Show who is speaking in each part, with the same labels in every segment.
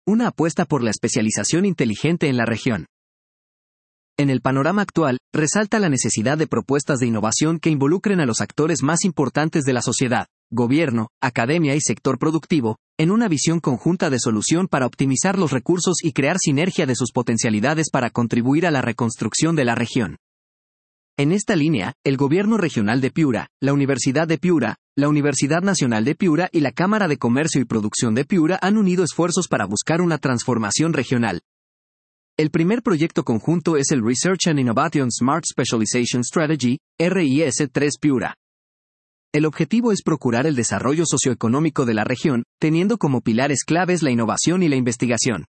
Speaker 1: una apuesta por la especialización inteligente en la región. En el panorama actual, resalta la necesidad de propuestas de innovación que involucren a los actores más importantes de la sociedad, gobierno, academia y sector productivo, en una visión conjunta de solución para optimizar los recursos y crear sinergia de sus potencialidades para contribuir a la reconstrucción de la región. En esta línea, el Gobierno Regional de Piura, la Universidad de Piura, la Universidad Nacional de Piura y la Cámara de Comercio y Producción de Piura han unido esfuerzos para buscar una transformación regional. El primer proyecto conjunto es el Research and Innovation Smart Specialization Strategy, RIS3 Piura. El objetivo es procurar el desarrollo socioeconómico de la región, teniendo como pilares claves la innovación y la investigación.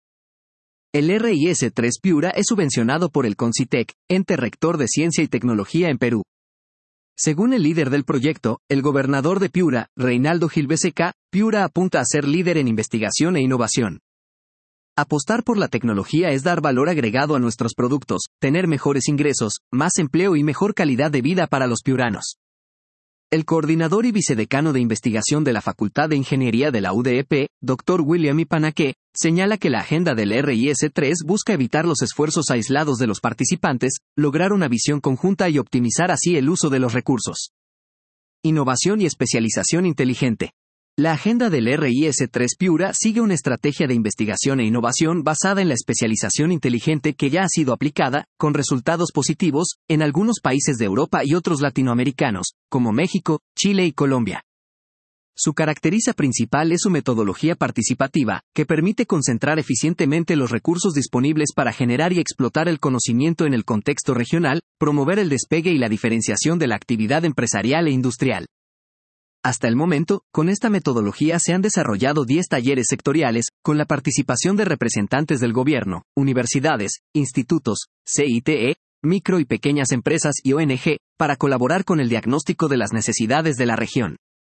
Speaker 1: El RIS3 Piura es subvencionado por el CONCITEC, ente rector de ciencia y tecnología en Perú. Según el líder del proyecto, el gobernador de Piura, Reinaldo Gil Becerra, Piura apunta a ser líder en investigación e innovación. Apostar por la tecnología es dar valor agregado a nuestros productos, tener mejores ingresos, más empleo y mejor calidad de vida para los piuranos. El coordinador y vicedecano de investigación de la Facultad de Ingeniería de la UDEP, Dr. William Ipanaque, señala que la agenda del RIS3 busca evitar los esfuerzos aislados de los participantes, lograr una visión conjunta y optimizar así el uso de los recursos. Innovación y especialización inteligente. La agenda del RIS3 Piura sigue una estrategia de investigación e innovación basada en la especialización inteligente que ya ha sido aplicada, con resultados positivos, en algunos países de Europa y otros latinoamericanos, como México, Chile y Colombia. Su característica principal es su metodología participativa, que permite concentrar eficientemente los recursos disponibles para generar y explotar el conocimiento en el contexto regional, promover el despegue y la diferenciación de la actividad empresarial e industrial. Hasta el momento, con esta metodología se han desarrollado 10 talleres sectoriales, con la participación de representantes del gobierno, universidades, institutos, CITE, micro y pequeñas empresas y ONG, para colaborar con el diagnóstico de las necesidades de la región.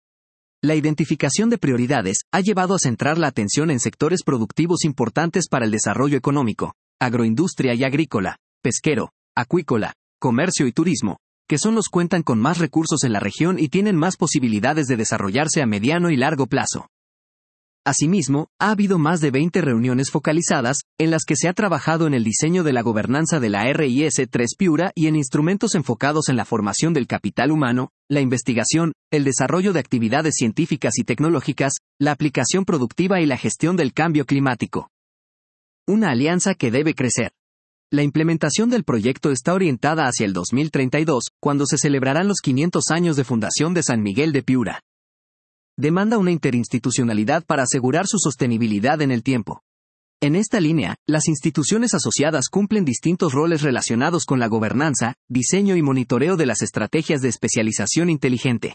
Speaker 1: La identificación de prioridades ha llevado a centrar la atención en sectores productivos importantes para el desarrollo económico, agroindustria y agrícola, pesquero, acuícola, comercio y turismo, que son los cuentan con más recursos en la región y tienen más posibilidades de desarrollarse a mediano y largo plazo. Asimismo, ha habido más de 20 reuniones focalizadas, en las que se ha trabajado en el diseño de la gobernanza de la RIS3 Piura y en instrumentos enfocados en la formación del capital humano, la investigación, el desarrollo de actividades científicas y tecnológicas, la aplicación productiva y la gestión del cambio climático. Una alianza que debe crecer. La implementación del proyecto está orientada hacia el 2032, cuando se celebrarán los 500 años de fundación de San Miguel de Piura. Demanda una interinstitucionalidad para asegurar su sostenibilidad en el tiempo. En esta línea, las instituciones asociadas cumplen distintos roles relacionados con la gobernanza, diseño y monitoreo de las estrategias de especialización inteligente.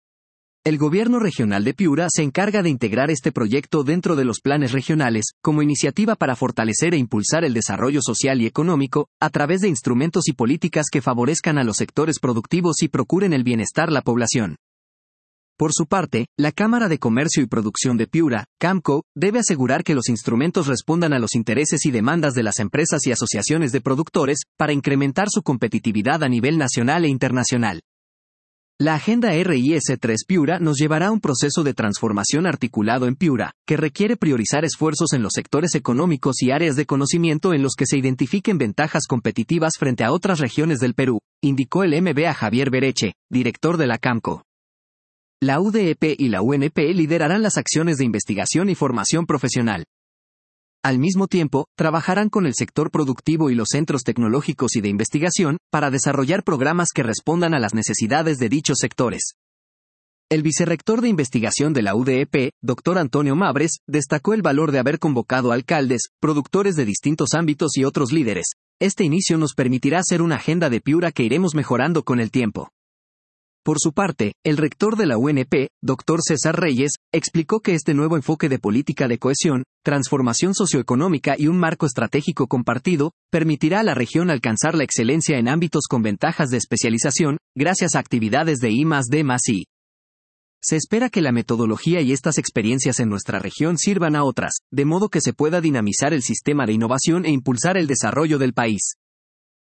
Speaker 1: El Gobierno Regional de Piura se encarga de integrar este proyecto dentro de los planes regionales, como iniciativa para fortalecer e impulsar el desarrollo social y económico, a través de instrumentos y políticas que favorezcan a los sectores productivos y procuren el bienestar de la población. Por su parte, la Cámara de Comercio y Producción de Piura, CAMCO, debe asegurar que los instrumentos respondan a los intereses y demandas de las empresas y asociaciones de productores, para incrementar su competitividad a nivel nacional e internacional. La agenda RIS3 Piura nos llevará a un proceso de transformación articulado en Piura, que requiere priorizar esfuerzos en los sectores económicos y áreas de conocimiento en los que se identifiquen ventajas competitivas frente a otras regiones del Perú, indicó el MBA Javier Bereche, director de la CAMCO. La UDEP y la UNP liderarán las acciones de investigación y formación profesional. Al mismo tiempo, trabajarán con el sector productivo y los centros tecnológicos y de investigación, para desarrollar programas que respondan a las necesidades de dichos sectores. El vicerrector de investigación de la UDEP, Dr. Antonio Mabres, destacó el valor de haber convocado alcaldes, productores de distintos ámbitos y otros líderes. Este inicio nos permitirá hacer una agenda de Piura que iremos mejorando con el tiempo. Por su parte, el rector de la UNP, Dr. César Reyes, explicó que este nuevo enfoque de política de cohesión, transformación socioeconómica y un marco estratégico compartido, permitirá a la región alcanzar la excelencia en ámbitos con ventajas de especialización, gracias a actividades de I+D+I. Se espera que la metodología y estas experiencias en nuestra región sirvan a otras, de modo que se pueda dinamizar el sistema de innovación e impulsar el desarrollo del país.